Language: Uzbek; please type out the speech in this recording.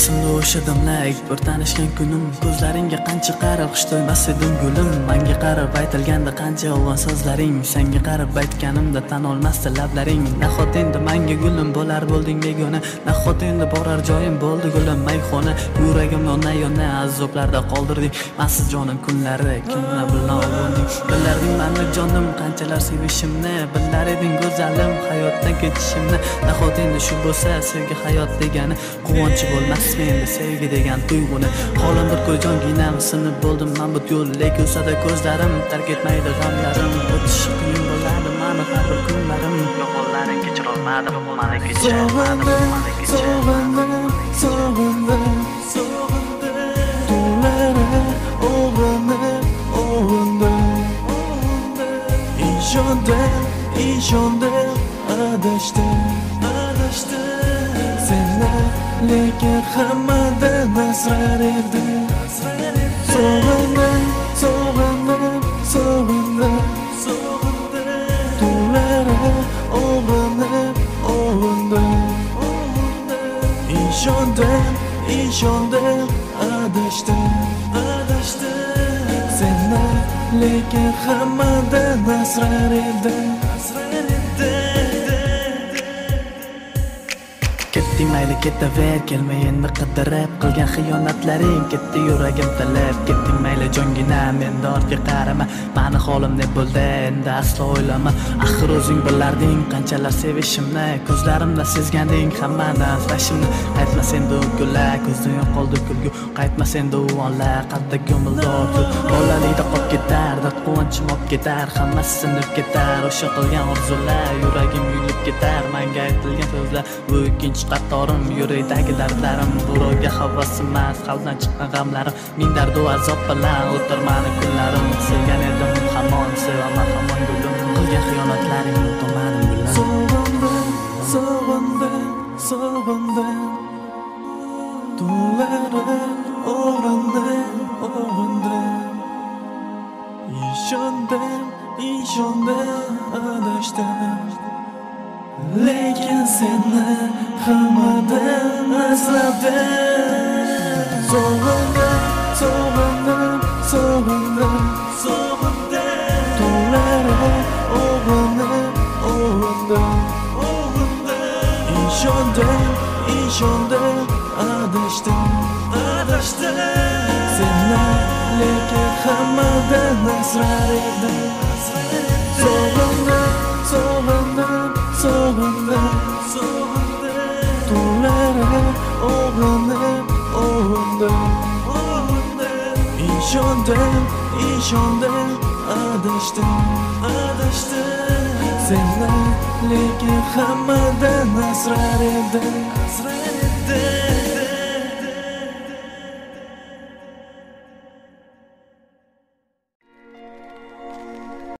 Esimda o'sha damlar bir tanishgan kunim, ko'zlaringga qancha qarab qish to'ymas edim gulim. Menga qarab aytilganda qancha yolg'on so'zlaring, senga qarab aytganimda tan olmasdi lablaring. Nahot endi menga gulim bo'lar bo'lding begona, nahot endi borar joyim bo'ldi gulim mayxona. Yuragim yona azoblarda qoldirding, mensiz jonim kunlari kimlar bilan bo'lding. Bilarding meni jonim qanchalar sevishimni, bilar eding go'zalim hayotdan ketishimni. Nahot endi shu bo'lsa sevgi hayot degani, quvonchi bo'lmas endi sevgi degan tuyg'uni. Holim bir ko'jongina sinib bo'ldim men bu yo'lga, ko'rsada ko'zlarim tark etmaydi g'amlarim. O'tishi qiyin bo'ladi meni har bir kunlarim. Yo'qollaring kechira olmadim, meni kechir. Sog'indim tunlari ishondim adashdim senlar lekin hammadan asrar edi. Sog'indim tunlari ishondim adashdim senlar lekin hammadan asrar edi. Ketding mayli ketaver, kelmay endi qidirib qilgan xiyonatlaring ketdi yuragim talab. Ketding mayli jongina, menda ortga qarama, meni holim ne bo'ldi endi aslo o'ylama. Axir o'zing bilarding qanchalar sevishimni, ko'zlarimda sezganding hammani asrashimni. Qaytmas endi u kunlar, ko'zdan yo'qoldi kulgu, qaytmas endi u onlar qalbda ko'mildi orzu. Bolalikda qolib ketar, dard quvonchim olib ketar, hammasi sinib ketar. O'sha qilgan orzular yuragim yulib ketar, menga aytilgan so'zlar bu ikkinchi qattorim, yurakdagi dardlarim, buroga havas emas, qalbdan chiqqan g'amlarim. Ming dard va azob bilan o'tir meni kunlarim. Sevgan edim hamon, sevaman hamon gulim, qilgan xiyonatlaring unutmadim gulim. Sog'indim tunlari ishondim adashdim lekin seni hammadan asradim. Sog'indim tunlari ishondim adashdim senlar lekin hammadan asrar edim. Sog'indim tunlari ishondim adashdim senlar lekin hammadan asrar edim.